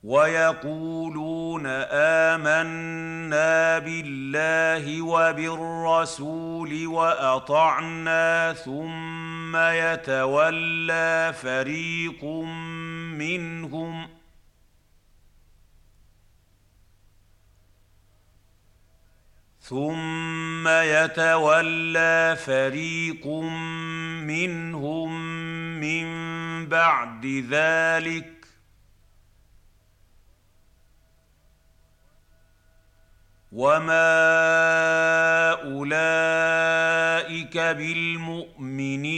ويقولون آمنا بالله وبالرسول وأطعنا ثم يتولى فريق منهم من بعد ذلك وما أولئك بالمؤمنين.